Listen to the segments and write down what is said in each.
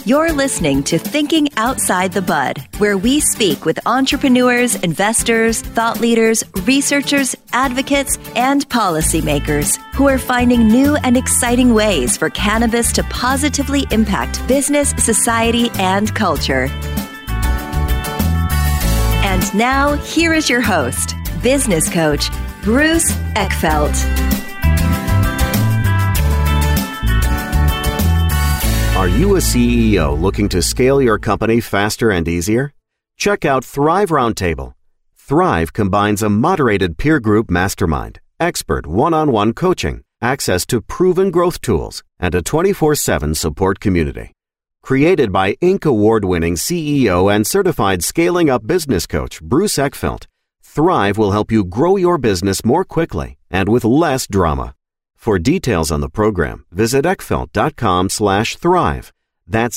You're listening to Thinking Outside the Bud, where we speak with entrepreneurs, investors, thought leaders, researchers, advocates, and policymakers who are finding new and exciting ways for cannabis to positively impact business, society, and culture. And now, here is your host, business coach, Bruce Eckfeldt. Are you a CEO looking to scale your company faster and easier? Check out Thrive Roundtable. Thrive combines a moderated peer group mastermind, expert one-on-one coaching, access to proven growth tools, and a 24/7 support community. Created by Inc. award-winning CEO and certified scaling up business coach Bruce Eckfeldt, Thrive will help you grow your business more quickly and with less drama. For details on the program, visit eckfeldt.com/thrive. That's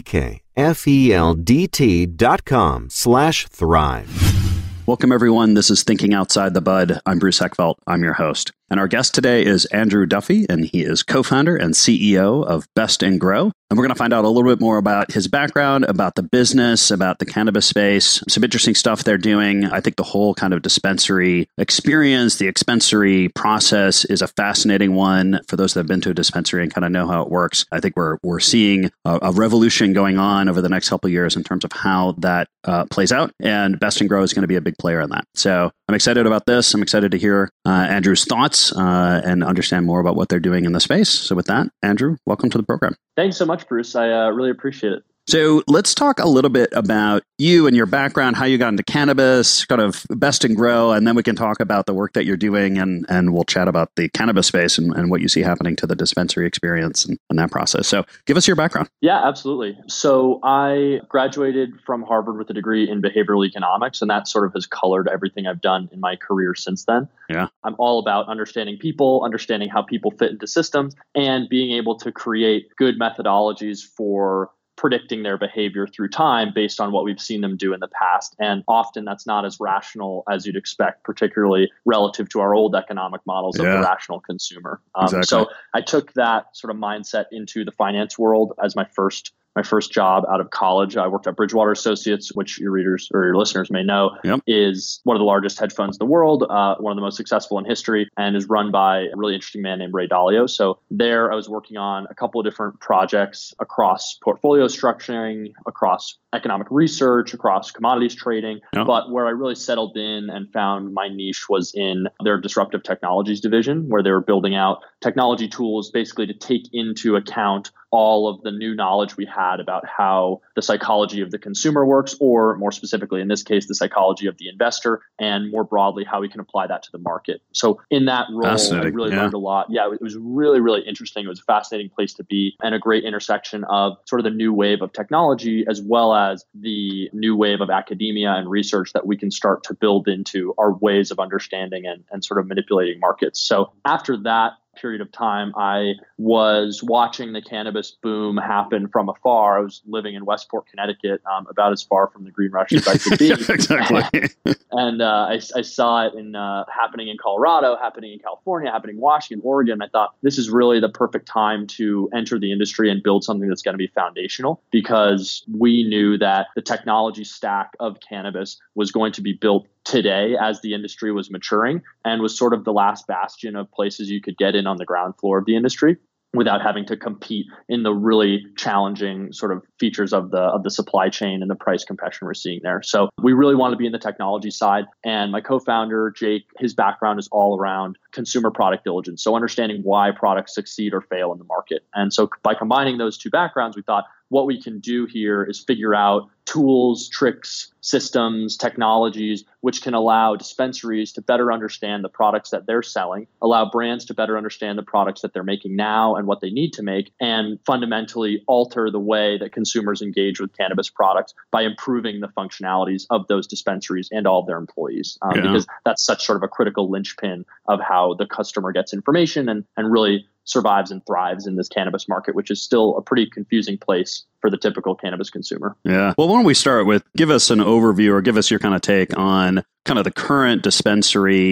ECKFELDT.com/thrive. Welcome, everyone. This is Thinking Outside the Bud. I'm Bruce Eckfeldt. I'm your host. And our guest today is Andrew Duffy, and he is co-founder and CEO of Best & Grow. And we're going to find out a little bit more about his background, about the business, about the cannabis space, some interesting stuff they're doing. I think the whole kind of dispensary experience, the dispensary process is a fascinating one for those that have been to a dispensary and kind of know how it works. I think we're seeing a revolution going on over the next couple of years in terms of how that plays out. And Best & Grow is going to be a big player in that. So I'm excited about this. I'm excited to hear Andrew's thoughts and understand more about what they're doing in the space. So with that, Andrew, welcome to the program. Thanks so much, Bruce. I really appreciate it. So let's talk a little bit about you and your background, how you got into cannabis, kind of Best & Grow, and then we can talk about the work that you're doing, and we'll chat about the cannabis space and what you see happening to the dispensary experience and that process. So give us your background. Yeah, absolutely. So I graduated from Harvard with a degree in behavioral economics, and that sort of has colored everything I've done in my career since then. Yeah, I'm all about understanding people, understanding how people fit into systems, and being able to create good methodologies for predicting their behavior through time based on what we've seen them do in the past. And often that's not as rational as you'd expect, particularly relative to our old economic models of the rational consumer. Exactly. So I took that sort of mindset into the finance world as my first job out of college. I worked at Bridgewater Associates, which your readers or your listeners may know is one of the largest hedge funds in the world, one of the most successful in history, and is run by a really interesting man named Ray Dalio. So there I was working on a couple of different projects across portfolio structuring, across economic research, across commodities trading. But where I really settled in and found my niche was in their disruptive technologies division, where they were building out technology tools basically to take into account all of the new knowledge we had about how the psychology of the consumer works, or more specifically, in this case, the psychology of the investor, and more broadly, how we can apply that to the market. So in that role, I really learned a lot. Yeah, it was really, really interesting. It was a fascinating place to be, and a great intersection of sort of the new wave of technology, as well as the new wave of academia and research that we can start to build into our ways of understanding and sort of manipulating markets. So after that period of time, I was watching the cannabis boom happen from afar. I was living in Westport, Connecticut, about as far from the green rush as I could be. Exactly. And I saw it happening in Colorado, happening in California, happening in Washington, Oregon. I thought this is really the perfect time to enter the industry and build something that's going to be foundational, because we knew that the technology stack of cannabis was going to be built today as the industry was maturing, and was sort of the last bastion of places you could get in on the ground floor of the industry without having to compete in the really challenging sort of features of the supply chain and the price compression we're seeing there. So we really want to be in the technology side. And my co-founder, Jake, his background is all around consumer product diligence. So understanding why products succeed or fail in the market. And so by combining those two backgrounds, we thought what we can do here is figure out tools, tricks, systems, technologies, which can allow dispensaries to better understand the products that they're selling, allow brands to better understand the products that they're making now and what they need to make, and fundamentally alter the way that consumers engage with cannabis products by improving the functionalities of those dispensaries and all of their employees. Because that's such sort of a critical linchpin of how the customer gets information and really survives and thrives in this cannabis market, which is still a pretty confusing place for the typical cannabis consumer. Yeah. Well, why don't we start with, give us an overview or give us your kind of take on kind of the current dispensary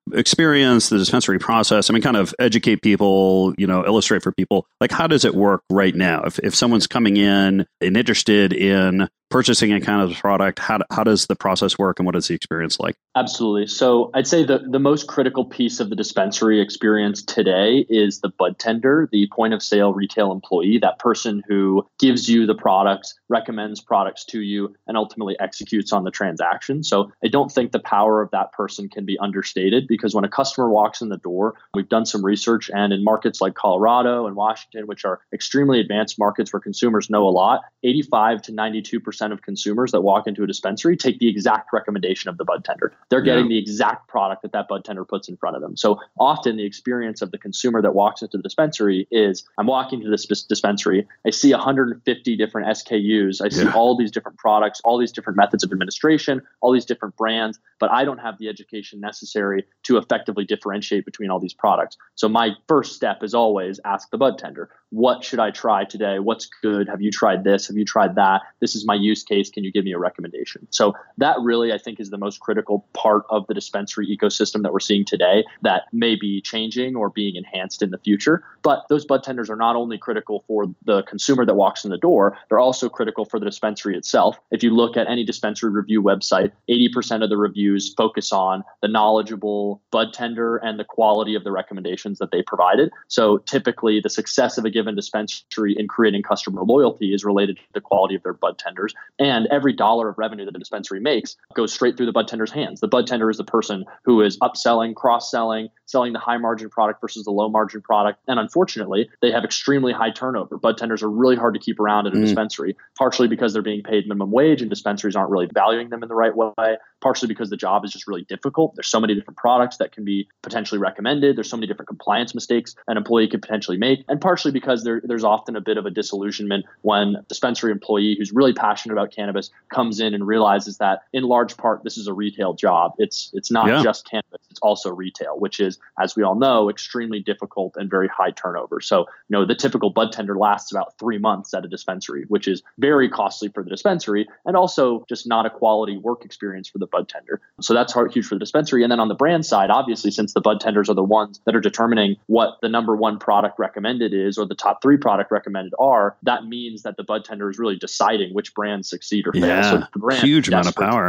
experience, the dispensary process, I mean, kind of educate people, illustrate for people, like, how does it work right now? If someone's coming in and interested in purchasing a cannabis product, how does the process work and what is the experience like? Absolutely. So I'd say the most critical piece of the dispensary experience today is the bud tender, the point of sale retail employee, that person who gives you the products, recommends products to you, and ultimately executes on the transaction. So I don't think the power of that person can be understated, because when a customer walks in the door, we've done some research, and in markets like Colorado and Washington, which are extremely advanced markets where consumers know a lot, 85 to 92% of consumers that walk into a dispensary take the exact recommendation of the bud tender. They're getting the exact product that bud tender puts in front of them. So often the experience of the consumer that walks into the dispensary is, I'm walking to this dispensary, I see 150 different SKUs, I see all these different products, all these different methods of administration, all these different brands, but I don't have the education necessary to effectively differentiate between all these products. So my first step is always ask the bud tender, what should I try today? What's good? Have you tried this? Have you tried that? This is my use case. Can you give me a recommendation? So that really, I think, is the most critical part of the dispensary ecosystem that we're seeing today that may be changing or being enhanced in the future. But those bud tenders are not only critical for the consumer that walks in the door, they're also critical for the dispensary itself. If you look at any dispensary review website, 80% of the reviews focus on the knowledgeable bud tender and the quality of the recommendations that they provided. So typically the success of a given dispensary in creating customer loyalty is related to the quality of their bud tenders. And every dollar of revenue that a dispensary makes goes straight through the bud tender's hands. The bud tender is the person who is upselling, cross-selling, selling the high margin product versus the low margin product. And unfortunately, they have extremely high turnover. Bud tenders are really hard to keep around at a dispensary, partially because they're being paid minimum wage and dispensaries aren't really valuing them in the right way, partially because the job is just really difficult. There's so many different products that can be potentially recommended. There's so many different compliance mistakes an employee could potentially make, and partially because there's often a bit of a disillusionment when a dispensary employee who's really passionate about cannabis comes in and realizes that in large part this is a retail job. It's not just cannabis, it's also retail, which is, as we all know, extremely difficult and very high turnover. So, the typical bud tender lasts about 3 months at a dispensary, which is very costly for the dispensary and also just not a quality work experience for the bud tender. So that's huge for the dispensary. And then on the brand side, obviously, since the bud tenders are the ones that are determining what the number one product recommended is or the top 3 product recommended are, that means that the bud tender is really deciding which brands succeed or fail. So the brand huge amount of power.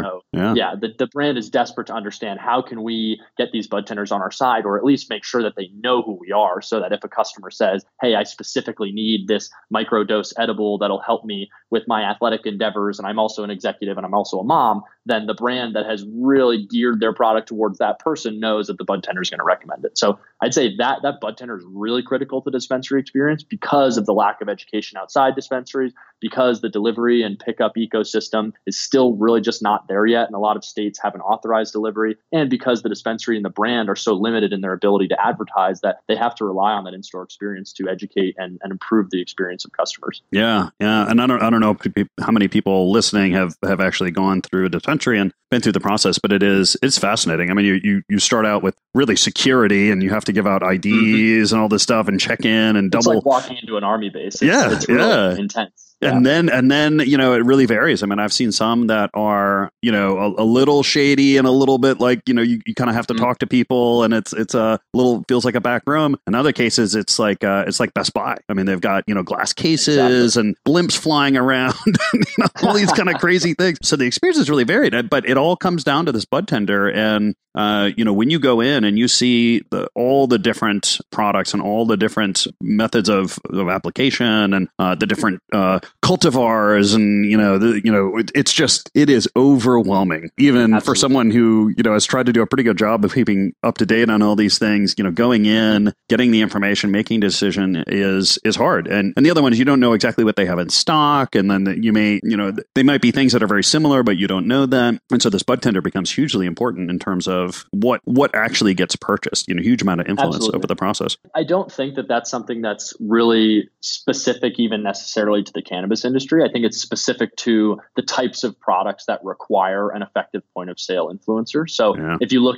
The brand is desperate to understand how can we get these bud tenders on our side, or at least make sure that they know who we are, so that if a customer says, hey, I specifically need this microdose edible that'll help me with my athletic endeavors, and I'm also an executive and I'm also a mom, then the brand that has really geared their product towards that person knows that the bud tender is going to recommend it. So I'd say that bud tender is really critical to the dispensary experience because of the lack of education outside dispensaries, because the delivery and pickup ecosystem is still really just not there yet, and a lot of states haven't authorized delivery, and because the dispensary and the brand are so limited in their ability to advertise that they have to rely on that in-store experience to educate and improve the experience of customers. Yeah. And I don't know how many people listening have actually gone through a dispensary and been through the process, but it's fascinating. I mean, you start out with really security, and you have to give out IDs and all this stuff and check in and double. It's like walking into an army base. It's really intense. Yeah. And then, it really varies. I mean, I've seen some that are, a little shady and a little bit like, you kind of have to talk to people, and it's a little, feels like a back room. In other cases, it's like Best Buy. I mean, they've got, glass cases and blimps flying around, and, all these kind of crazy things. So the experience is really varied, but it all comes down to this bud tender. And, when you go in and you see all the different products and all the different methods of application and the different cultivars, and it is overwhelming, even Absolutely. For someone who has tried to do a pretty good job of keeping up to date on all these things. Going in, getting the information, making a decision is hard. And the other one is you don't know exactly what they have in stock, and then you may they might be things that are very similar, but you don't know that. And so this bud tender becomes hugely important in terms of what actually gets purchased. Huge amount of influence Absolutely. Over the process. I don't think that that's something that's really specific even necessarily to the cannabis industry. I think it's specific to the types of products that require an effective point of sale influencer. So if you look at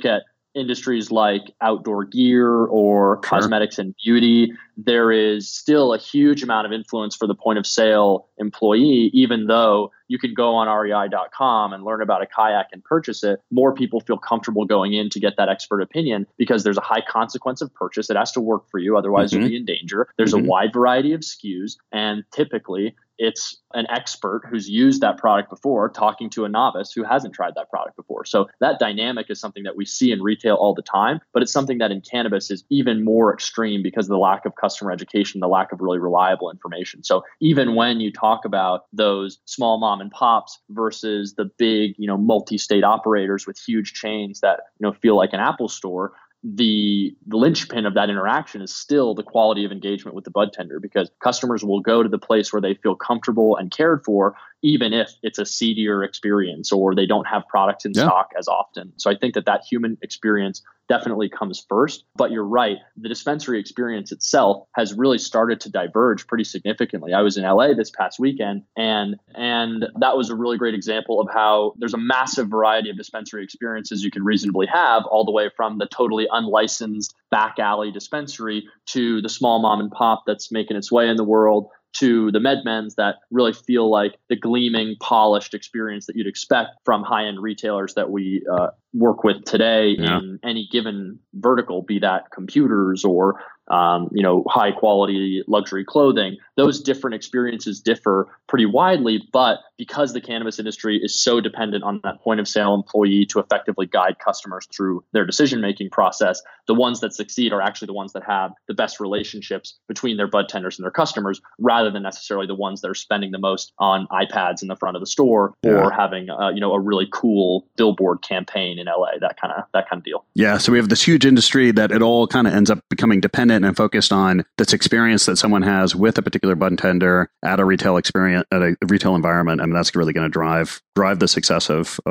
industries like outdoor gear or cosmetics and beauty, there is still a huge amount of influence for the point of sale employee, even though you can go on rei.com and learn about a kayak and purchase it. More people feel comfortable going in to get that expert opinion because there's a high consequence of purchase. It has to work for you. Otherwise, you'll be in danger. There's a wide variety of SKUs. And typically, it's an expert who's used that product before talking to a novice who hasn't tried that product before. So that dynamic is something that we see in retail all the time, but it's something that in cannabis is even more extreme because of the lack of customer education, the lack of really reliable information. So even when you talk about those small mom and pops versus the big, multi-state operators with huge chains that, feel like an Apple store, the linchpin of that interaction is still the quality of engagement with the bud tender, because customers will go to the place where they feel comfortable and cared for, even if it's a seedier experience or they don't have products in stock as often. So I think that human experience definitely comes first. But you're right, the dispensary experience itself has really started to diverge pretty significantly. I was in LA this past weekend, and that was a really great example of how there's a massive variety of dispensary experiences you can reasonably have, all the way from the totally unlicensed back alley dispensary to the small mom and pop that's making its way in the world, to the MedMens that really feel like the gleaming, polished experience that you'd expect from high-end retailers that we work with today in any given vertical, be that computers or high quality luxury clothing. Those different experiences differ pretty widely, but because the cannabis industry is so dependent on that point of sale employee to effectively guide customers through their decision-making process, the ones that succeed are actually the ones that have the best relationships between their bud tenders and their customers, rather than necessarily the ones that are spending the most on iPads in the front of the store or having a really cool billboard campaign in LA, that kind of deal. Yeah. So we have this huge industry that it all kind of ends up becoming dependent and focused on this experience that someone has with a particular bud tender at a retail experience, at a retail environment. I mean, that's really going to drive the success of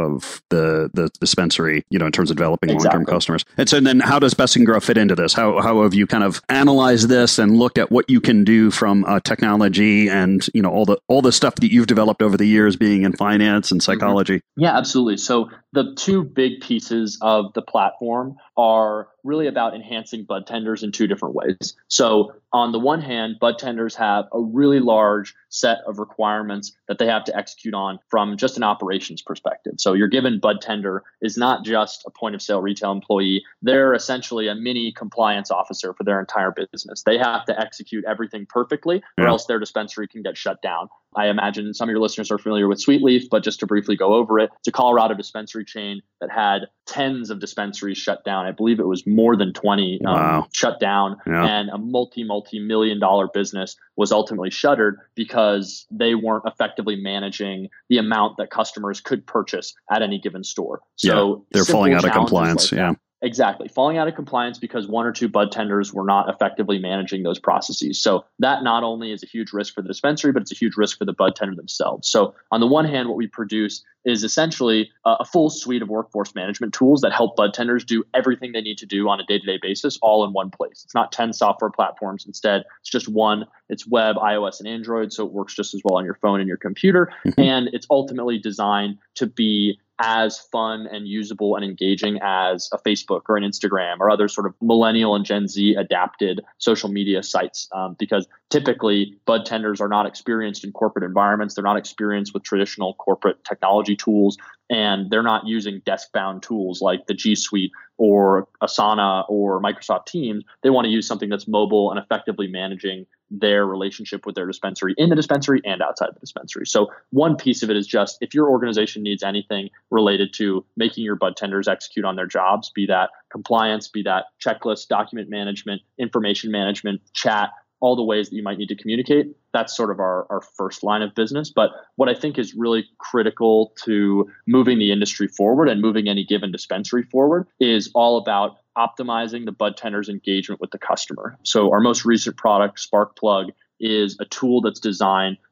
the dispensary, in terms of developing long-term customers. And so then how does Best and Grow fit into this? How have you kind of analyzed this and looked at what you can do from technology and, all the stuff that you've developed over the years being in finance and psychology? Yeah, absolutely. So the two big pieces of the platform are really about enhancing bud tenders in two different ways. So on the one hand, bud tenders have a really large set of requirements that they have to execute on from just an operations perspective. So your given bud tender is not just a point of sale retail employee. They're essentially a mini compliance officer for their entire business. They have to execute everything perfectly or else their dispensary can get shut down. I imagine some of your listeners are familiar with Sweet Leaf, but just to briefly go over it, it's a Colorado dispensary chain that had tens of dispensaries shut down. I believe it was more than 20 shut down, and a multi-million-dollar business was ultimately shuttered because they weren't effectively managing the amount that customers could purchase at any given store. So they're falling out of compliance. Exactly. Falling out of compliance because one or two bud tenders were not effectively managing those processes. So that not only is a huge risk for the dispensary, but it's a huge risk for the bud tender themselves. So on the one hand, what we produce is essentially a full suite of workforce management tools that help bud tenders do everything they need to do on a day-to-day basis, all in one place. It's not 10 software platforms. Instead, it's just one. It's web, iOS, and Android, so it works just as well on your phone and your computer. And it's ultimately designed to be as fun and usable and engaging as a Facebook or an Instagram or other sort of millennial and Gen Z adapted social media sites, because typically bud tenders are not experienced in corporate environments. They're not experienced with traditional corporate technology tools, and they're not using desk-bound tools like the G Suite or Asana or Microsoft Teams. They want to use something that's mobile and effectively managing their relationship with their dispensary in the dispensary and outside the dispensary. So one piece of it is just if your organization needs anything related to making your bud tenders execute on their jobs, be that compliance, be that checklist, document management, information management, chat, all the ways that you might need to communicate, that's sort of our first line of business. But what I think is really critical to moving the industry forward and moving any given dispensary forward is all about optimizing the bud tender's engagement with the customer. So our most recent product, Spark Plug, is a tool that's designed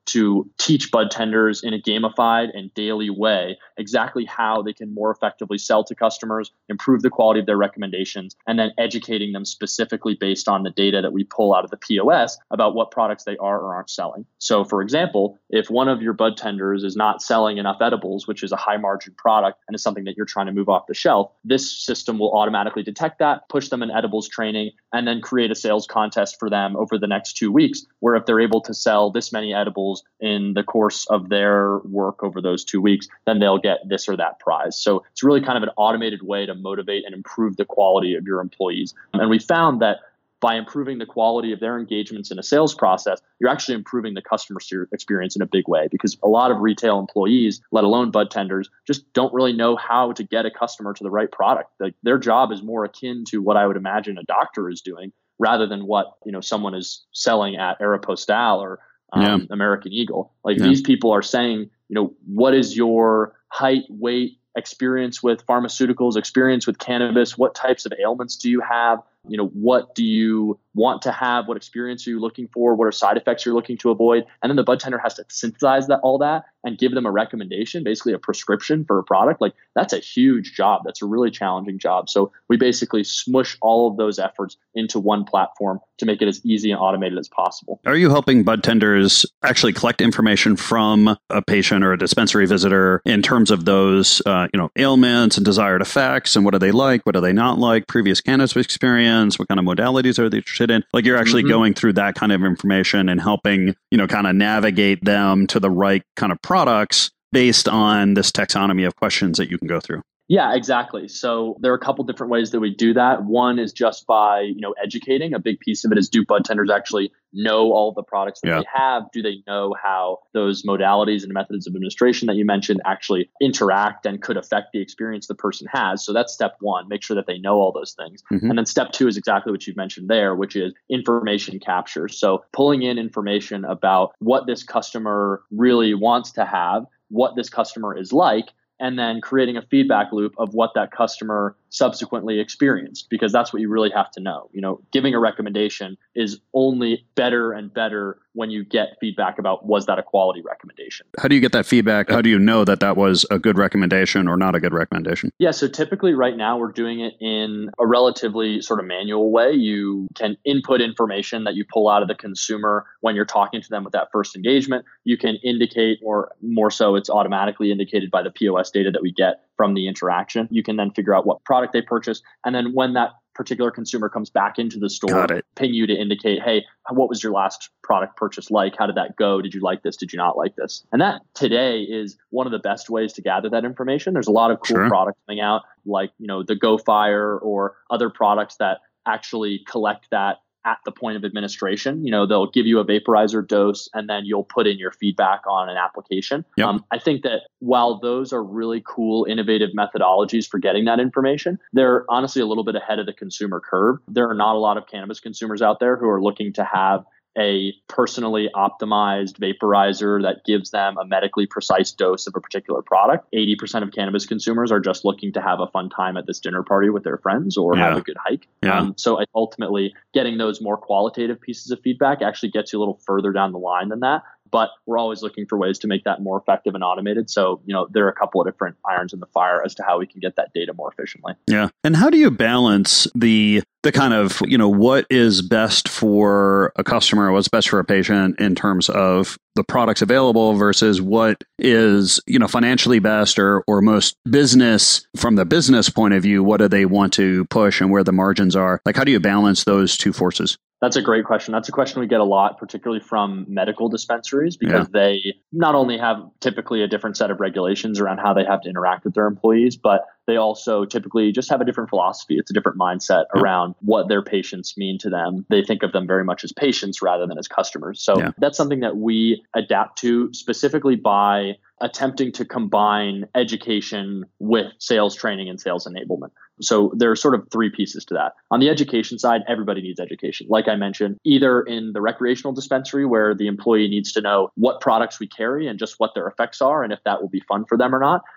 to teach bud tenders in a gamified and daily way exactly how they can more effectively sell to customers, improve the quality of their recommendations, and then educating them specifically based on the data that we pull out of the POS about what products they are or aren't selling. So for example, if one of your bud tenders is not selling enough edibles, which is a high margin product and is something that you're trying to move off the shelf, this system will automatically detect that, push them in edibles training, and then create a sales contest for them over the next 2 weeks, where if they're able to sell this many edibles in the course of their work over those 2 weeks, then they'll get this or that prize. So it's really kind of an automated way to motivate and improve the quality of your employees. And we found that by improving the quality of their engagements in a sales process, you're actually improving the customer experience in a big way, because a lot of retail employees, let alone bud tenders, just don't really know how to get a customer to the right product. Their job is more akin to what I would imagine a doctor is doing, rather than what someone is selling at Aeropostale or American Eagle. These people are saying, what is your height, weight, experience with pharmaceuticals, experience with cannabis? What types of ailments do you have? What do you want to have? What experience are you looking for? What are side effects you're looking to avoid? And then the bud tender has to synthesize all that and give them a recommendation, basically a prescription for a product. That's a huge job. That's a really challenging job. So we basically smush all of those efforts into one platform to make it as easy and automated as possible. Are you helping bud tenders actually collect information from a patient or a dispensary visitor in terms of those, ailments and desired effects, and what do they like? What do they not like? Previous cannabis experience? What kind of modalities are they interested in? You're actually going through that kind of information and helping, kind of navigate them to the right kind of products based on this taxonomy of questions that you can go through. Yeah, exactly. So there are a couple different ways that we do that. One is just by, educating. A big piece of it is, do bud tenders actually know all the products that they have? Do they know how those modalities and methods of administration that you mentioned actually interact and could affect the experience the person has? So that's step one, make sure that they know all those things. And then step two is exactly what you've mentioned there, which is information capture. So pulling in information about what this customer really wants to have, what this customer is like, and then creating a feedback loop of what that customer subsequently experienced, because that's what you really have to know. Giving a recommendation is only better and better when you get feedback about, was that a quality recommendation? How do you get that feedback? How do you know that that was a good recommendation or not a good recommendation? Yeah, so typically right now we're doing it in a relatively sort of manual way. You can input information that you pull out of the consumer when you're talking to them with that first engagement. You can indicate, or more so, it's automatically indicated by the POS data that we get from the interaction. You can then figure out what product they purchased. And then when that particular consumer comes back into the store, ping you to indicate, hey, what was your last product purchase like? How did that go? Did you like this? Did you not like this? And that today is one of the best ways to gather that information. There's a lot of cool products coming out, like, the Go Fire or other products that actually collect that at the point of administration. They'll give you a vaporizer dose and then you'll put in your feedback on an application. I think that while those are really cool, innovative methodologies for getting that information, they're honestly a little bit ahead of the consumer curve. There are not a lot of cannabis consumers out there who are looking to have a personally optimized vaporizer that gives them a medically precise dose of a particular product. 80% of cannabis consumers are just looking to have a fun time at this dinner party with their friends or have a good hike. So ultimately, getting those more qualitative pieces of feedback actually gets you a little further down the line than that. But we're always looking for ways to make that more effective and automated. So, there are a couple of different irons in the fire as to how we can get that data more efficiently. Yeah. And how do you balance the kind of, what is best for a customer, what's best for a patient in terms of the products available versus what is, financially best or most business from the business point of view? What do they want to push and where the margins are? How do you balance those two forces? That's a great question. That's a question we get a lot, particularly from medical dispensaries, because they not only have typically a different set of regulations around how they have to interact with their employees, but they also typically just have a different philosophy. It's a different mindset around what their patients mean to them. They think of them very much as patients rather than as customers. So that's something that we adapt to specifically by attempting to combine education with sales training and sales enablement. So there are sort of three pieces to that. On the education side, everybody needs education. Like I mentioned, either in the recreational dispensary where the employee needs to know what products we carry and just what their effects are and if that will be fun for them or not.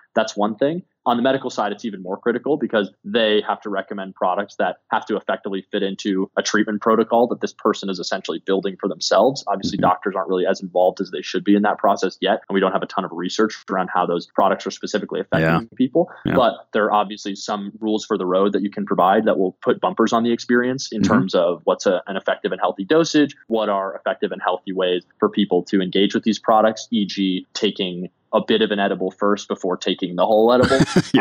That's one thing. On the medical side, it's even more critical because they have to recommend products that have to effectively fit into a treatment protocol that this person is essentially building for themselves. Obviously, doctors aren't really as involved as they should be in that process yet. And we don't have a ton of research around how those products are specifically affecting people. But there are obviously some rules for the road that you can provide that will put bumpers on the experience in terms of what's an effective and healthy dosage, what are effective and healthy ways for people to engage with these products, e.g. taking a bit of an edible first before taking the whole edible.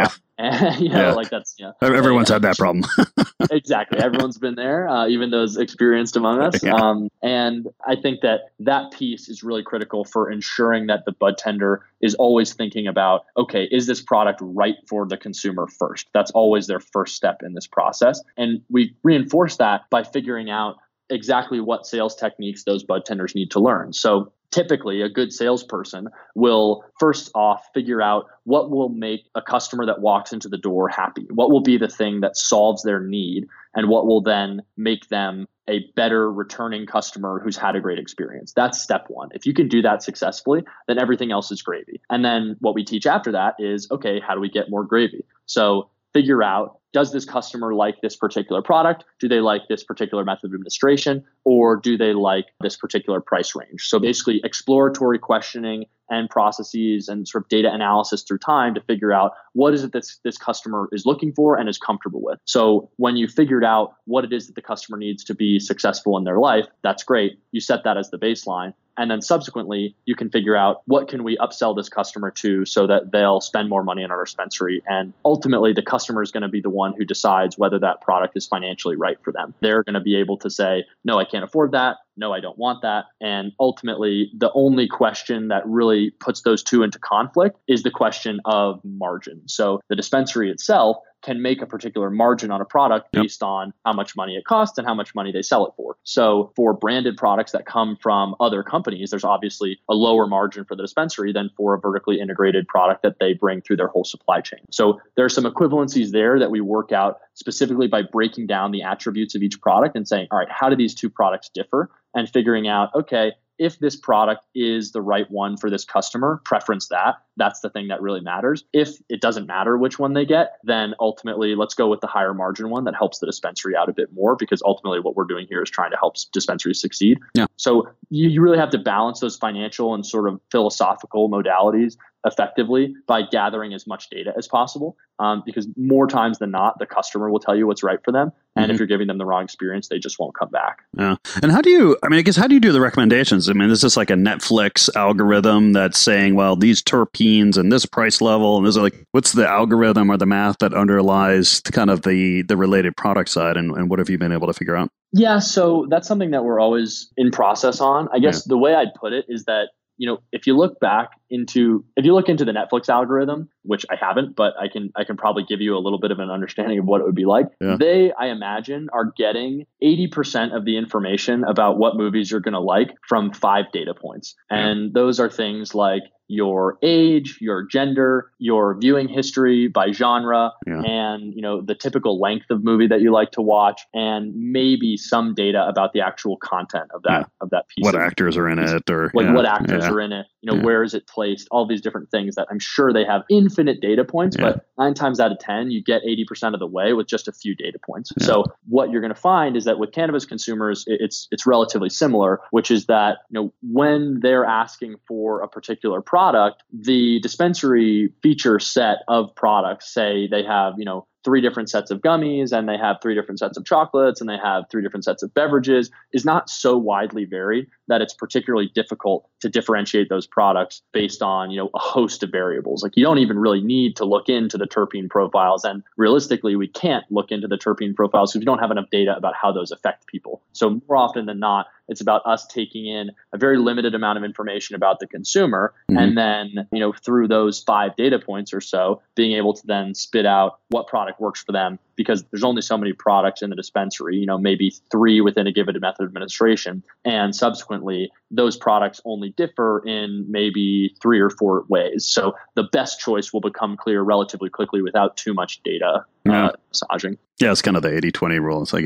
And, like that's, everyone's had that problem. Exactly. Everyone's been there, even those experienced among us. And I think that piece is really critical for ensuring that the bud tender is always thinking about, okay, is this product right for the consumer first? That's always their first step in this process. And we reinforce that by figuring out exactly what sales techniques those bud tenders need to learn. So typically, a good salesperson will first off figure out what will make a customer that walks into the door happy. What will be the thing that solves their need, and what will then make them a better returning customer who's had a great experience. That's step one. If you can do that successfully, then everything else is gravy. And then what we teach after that is, okay, how do we get more gravy? So figure out, does this customer like this particular product? Do they like this particular method of administration? Or do they like this particular price range? So basically exploratory questioning and processes and sort of data analysis through time to figure out what is it that this customer is looking for and is comfortable with. So when you figured out what it is that the customer needs to be successful in their life, that's great. You set that as the baseline. And then subsequently, you can figure out what can we upsell this customer to so that they'll spend more money in our dispensary. And ultimately, the customer is going to be the one who decides whether that product is financially right for them. They're going to be able to say, no, I can't afford that. No, I don't want that. And ultimately, the only question that really puts those two into conflict is the question of margin. So the dispensary itself can make a particular margin on a product based on how much money it costs and how much money they sell it for. So for branded products that come from other companies, there's obviously a lower margin for the dispensary than for a vertically integrated product that they bring through their whole supply chain. So there are some equivalencies there that we work out specifically by breaking down the attributes of each product and saying, all right, how do these two products differ? And figuring out, okay, if this product is the right one for this customer, preference that. That's the thing that really matters. If it doesn't matter which one they get, then ultimately let's go with the higher margin one that helps the dispensary out a bit more, because ultimately what we're doing here is trying to help dispensaries succeed. So you really have to balance those financial and sort of philosophical modalities effectively by gathering as much data as possible, because more times than not, the customer will tell you what's right for them. And if you're giving them the wrong experience, they just won't come back. And how do you do the recommendations? I mean, is this like a Netflix algorithm that's saying, well, these terpenes and this price level, and this is like, what's the algorithm or the math that underlies kind of the related product side? And what have you been able to figure out? Yeah, so that's something that we're always in process on. I guess the way I'd put it is that, if you look into the Netflix algorithm, which I haven't, but I can probably give you a little bit of an understanding of what it would be like. They, I imagine, are getting 80% of the information about what movies you're going to like from 5 data points. And those are things like your age, your gender, your viewing history by genre, and the typical length of movie that you like to watch, and maybe some data about the actual content of that piece. What actors are in it, or what actors are in it? Where is it placed? All these different things that I'm sure they have infinite data points, but 9 times out of 10, you get 80% of the way with just a few data points. So what you're going to find is that with cannabis consumers, it's relatively similar, which is that when they're asking for a particular product, the dispensary feature set of products, say they have 3 different sets of gummies and they have 3 different sets of chocolates and they have 3 different sets of beverages, is not so widely varied that it's particularly difficult to differentiate those products based on, a host of variables. Like, you don't even really need to look into the terpene profiles. And realistically, we can't look into the terpene profiles because we don't have enough data about how those affect people. So more often than not, it's about us taking in a very limited amount of information about the consumer. And then, through those 5 data points or so, being able to then spit out what product works for them, because there's only so many products in the dispensary, maybe 3 within a given method of administration. And subsequently, those products only differ in maybe 3 or 4 ways. So the best choice will become clear relatively quickly without too much data massaging. Yeah, it's kind of the 80-20 rule. It's like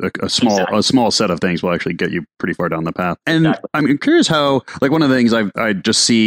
a small set of things will actually get you pretty far down the path. And I'm curious how, like, one of the things I just see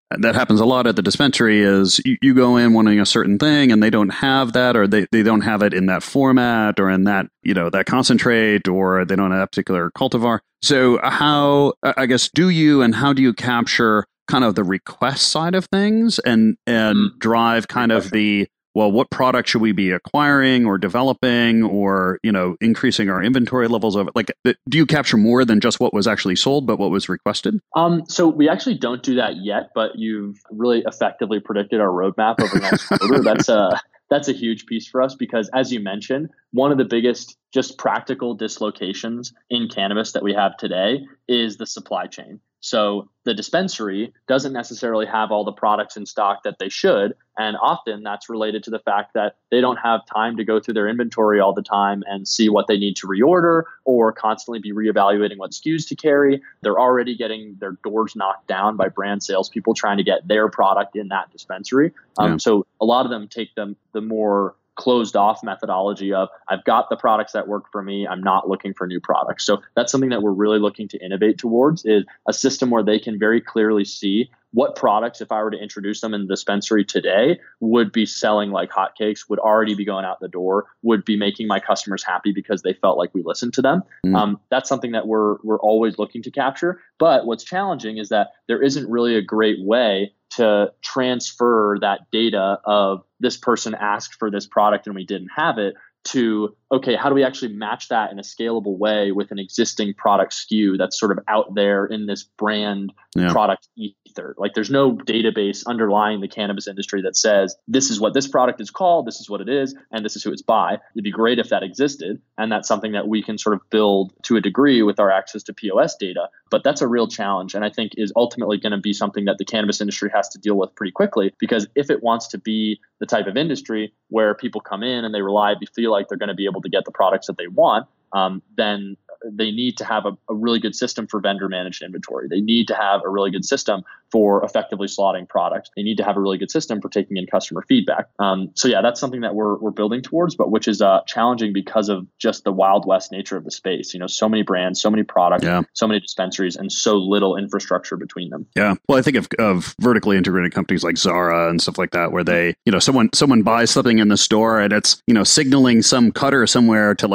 that happens a lot at the dispensary is you go in wanting a certain thing and they don't have that, or they don't have it in that format or in that, that concentrate, or they don't have that particular cultivar. So how, I guess, how do you capture kind of the request side of things and drive kind of what product should we be acquiring or developing or, increasing our inventory levels of it? Like, do you capture more than just what was actually sold, but what was requested? So we actually don't do that yet, but you've really effectively predicted our roadmap over the next quarter. That's a huge piece for us because, as you mentioned, one of the biggest just practical dislocations in cannabis that we have today is the supply chain. So the dispensary doesn't necessarily have all the products in stock that they should. And often that's related to the fact that they don't have time to go through their inventory all the time and see what they need to reorder or constantly be reevaluating what SKUs to carry. They're already getting their doors knocked down by brand salespeople trying to get their product in that dispensary. So a lot of them take the more closed off methodology of I've got the products that work for me. I'm not looking for new products. So that's something that we're really looking to innovate towards, is a system where they can very clearly see what products, if I were to introduce them in the dispensary today, would be selling like hotcakes, would already be going out the door, would be making my customers happy because they felt like we listened to them. That's something that we're always looking to capture. But what's challenging is that there isn't really a great way to transfer that data of this person asked for this product and we didn't have it to, okay, how do we actually match that in a scalable way with an existing product SKU that's sort of out there in this brand product ether? Like, there's no database underlying the cannabis industry that says, this is what this product is called, this is what it is, and this is who it's by. It'd be great if that existed. And that's something that we can sort of build to a degree with our access to POS data. But that's a real challenge. And I think is ultimately going to be something that the cannabis industry has to deal with pretty quickly, because if it wants to be the type of industry where people come in and they reliably feel like they're going to be able to get the products that they want, then they need to have a really good system for vendor managed inventory. They need to have a really good system for effectively slotting products. They need to have a really good system for taking in customer feedback. So yeah, that's something that we're building towards, but which is challenging because of just the Wild West nature of the space. So many brands, so many products, so many dispensaries, and so little infrastructure between them. Yeah. Well, I think of vertically integrated companies like Zara and stuff like that, where they, someone buys something in the store and it's, signaling some cutter somewhere to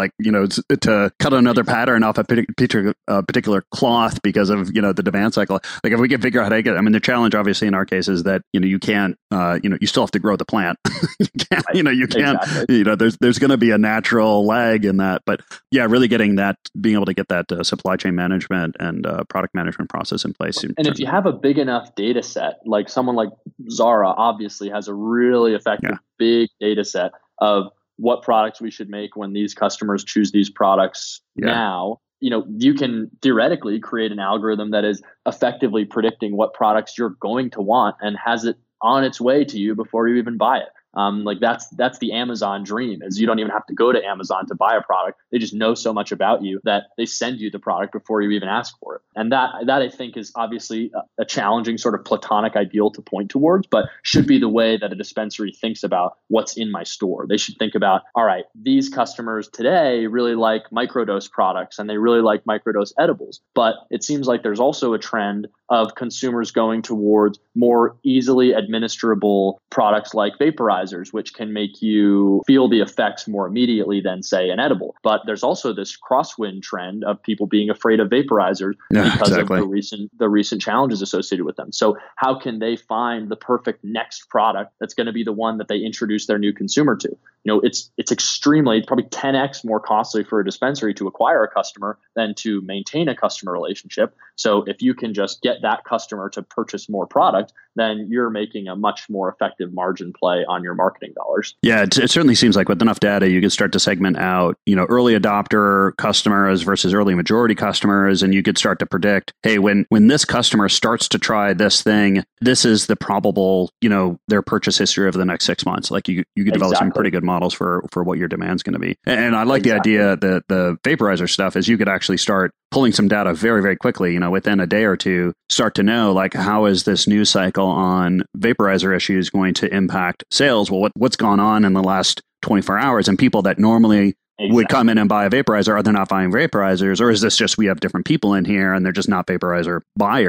to cut another pattern off a particular cloth because of, the demand cycle. Like, if we can figure out how to get, the challenge obviously in our case is that, you can't, you still have to grow the plant. you can't, exactly. There's going to be a natural lag in that, but yeah, really getting that, being able to get that supply chain management and product management process in place. And if you have a big enough data set, like someone like Zara obviously has a really effective big data set of what products we should make when these customers choose these products now. You can theoretically create an algorithm that is effectively predicting what products you're going to want and has it on its way to you before you even buy it. That's the Amazon dream, is you don't even have to go to Amazon to buy a product. They just know so much about you that they send you the product before you even ask for it. And that I think is obviously a challenging sort of platonic ideal to point towards, but should be the way that a dispensary thinks about what's in my store. They should think about, all right, these customers today really like microdose products and they really like microdose edibles. But it seems like there's also a trend of consumers going towards more easily administrable products like vaporizers, which can make you feel the effects more immediately than, say, an edible. But there's also this crosswind trend of people being afraid of vaporizers because of the recent challenges associated with them. So how can they find the perfect next product that's going to be the one that they introduce their new consumer to? It's extremely, probably 10x more costly for a dispensary to acquire a customer than to maintain a customer relationship. So if you can just get that customer to purchase more product, then you're making a much more effective margin play on your marketing dollars. Yeah, it certainly seems like with enough data, you can start to segment out, early adopter customers versus early majority customers. And you could start to predict, hey, when this customer starts to try this thing, this is the probable, their purchase history over the next 6 months. Like you could develop some pretty good models for what your demand's going to be. And I like the idea that the vaporizer stuff is you could actually start pulling some data very, very quickly, within a day or two, start to know, like, how is this news cycle on vaporizer issues going to impact sales? Well, what's gone on in the last 24 hours? And people that normally would come in and buy a vaporizer, are they not buying vaporizers? Or is this just we have different people in here and they're just not vaporizer buyers?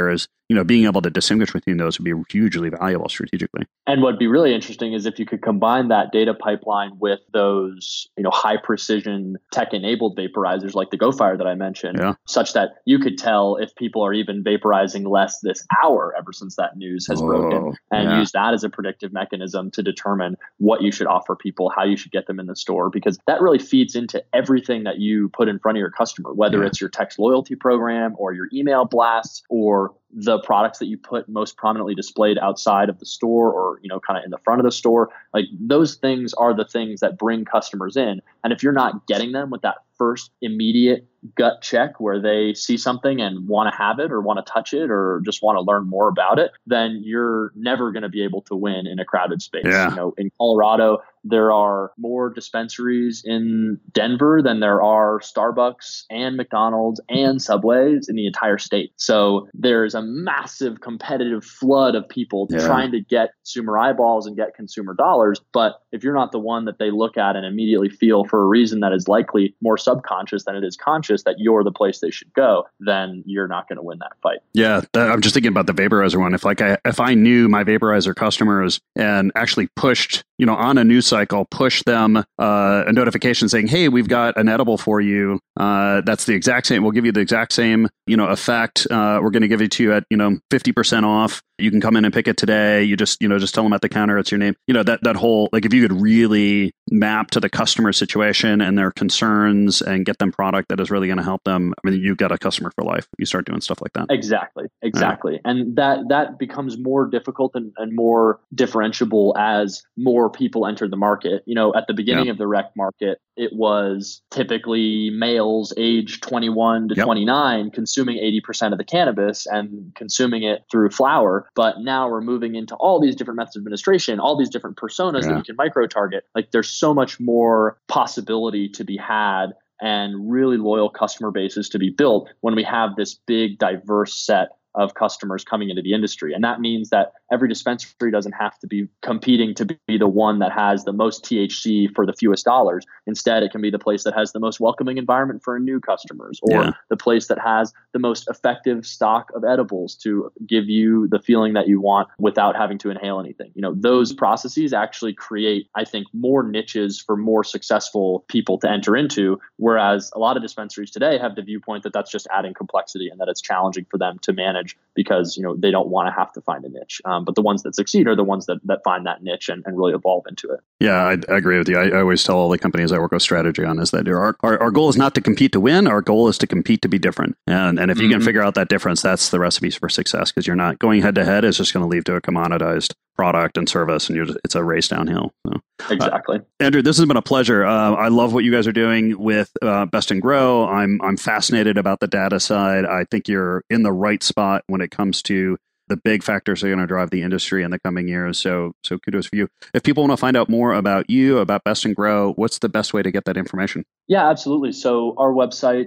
being able to distinguish between those would be hugely valuable strategically. And what'd be really interesting is if you could combine that data pipeline with those, high precision tech enabled vaporizers like the GoFire that I mentioned, such that you could tell if people are even vaporizing less this hour ever since that news has broken, and use that as a predictive mechanism to determine what you should offer people, how you should get them in the store, because that really feeds into everything that you put in front of your customer, whether it's your text loyalty program or your email blasts or the products that you put most prominently displayed outside of the store or, kind of in the front of the store. Like those things are the things that bring customers in. And if you're not getting them with that first immediate gut check where they see something and want to have it or want to touch it or just want to learn more about it, then you're never going to be able to win in a crowded space. In Colorado, there are more dispensaries in Denver than there are Starbucks and McDonald's and Subways in the entire state. So there's a massive competitive flood of people trying to get consumer eyeballs and get consumer dollars. But if you're not the one that they look at and immediately feel for a reason that is likely more subconscious than it is conscious that you're the place they should go, then you're not going to win that fight. I'm just thinking about the vaporizer one. If I knew my vaporizer customers and actually pushed, on a news cycle, push them a notification saying, hey, we've got an edible for you. That's the exact same. We'll give you the exact same, effect. We're going to give it to you at, 50% off. You can come in and pick it today. You just tell them at the counter, it's your name. That whole, if you could really map to the customer situation and their concerns and get them product that is really going to help them, you've got a customer for life. You start doing stuff like that. Exactly. Right. And that becomes more difficult and more differentiable as more people enter the market. At the beginning of the rec market, it was typically males aged 21 to 29 consuming 80% of the cannabis and consuming it through flower. But now we're moving into all these different methods of administration, all these different personas that you can micro-target. There's so much more possibility to be had and really loyal customer bases to be built when we have this big, diverse set of customers coming into the industry. And that means that every dispensary doesn't have to be competing to be the one that has the most THC for the fewest dollars. Instead, it can be the place that has the most welcoming environment for new customers, or the place that has the most effective stock of edibles to give you the feeling that you want without having to inhale anything. Those processes actually create, I think, more niches for more successful people to enter into, whereas a lot of dispensaries today have the viewpoint that that's just adding complexity and that it's challenging for them to manage because they don't want to have to find a niche. But the ones that succeed are the ones that find that niche and really evolve into it. Yeah, I agree with you. I always tell all the companies I work with strategy on is that our goal is not to compete to win. Our goal is to compete to be different. And if you can figure out that difference, that's the recipe for success, because you're not going head to head. It's just going to lead to a commoditized product and service, and it's a race downhill. So, exactly. Andrew, this has been a pleasure. I love what you guys are doing with Best and Grow. I'm fascinated about the data side. I think you're in the right spot when it comes to the big factors that are going to drive the industry in the coming years. So kudos for you. If people want to find out more about you, about Best and Grow, what's the best way to get that information? Yeah, absolutely. So our website,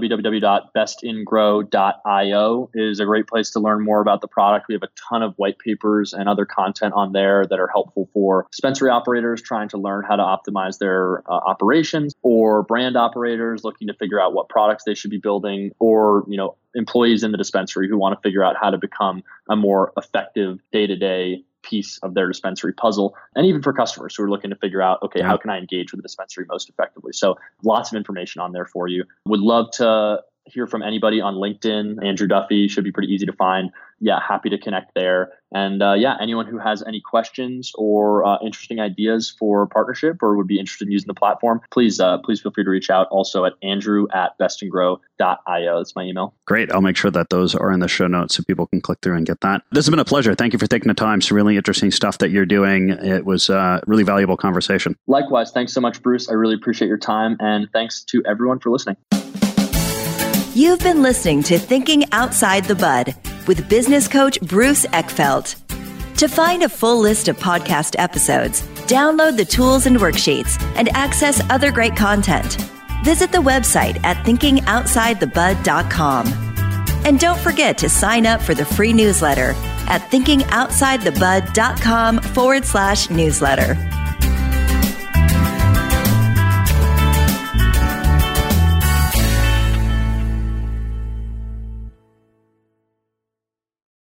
www.bestingrow.io, is a great place to learn more about the product. We have a ton of white papers and other content on there that are helpful for dispensary operators trying to learn how to optimize their operations, or brand operators looking to figure out what products they should be building, or employees in the dispensary who want to figure out how to become a more effective day-to-day piece of their dispensary puzzle, and even for customers who are looking to figure out, okay, how can I engage with the dispensary most effectively? So lots of information on there for you. Would love to hear from anybody on LinkedIn. Andrew Duffy should be pretty easy to find. Yeah, happy to connect there. And anyone who has any questions or interesting ideas for partnership or would be interested in using the platform, please feel free to reach out also at andrew@bestandgrow.io. That's my email. Great. I'll make sure that those are in the show notes so people can click through and get that. This has been a pleasure. Thank you for taking the time. Some really interesting stuff that you're doing. It was a really valuable conversation. Likewise. Thanks so much, Bruce. I really appreciate your time. And thanks to everyone for listening. You've been listening to Thinking Outside the Bud with business coach Bruce Eckfeldt. To find a full list of podcast episodes, download the tools and worksheets, and access other great content, visit the website at thinkingoutsidethebud.com. And don't forget to sign up for the free newsletter at thinkingoutsidethebud.com/newsletter.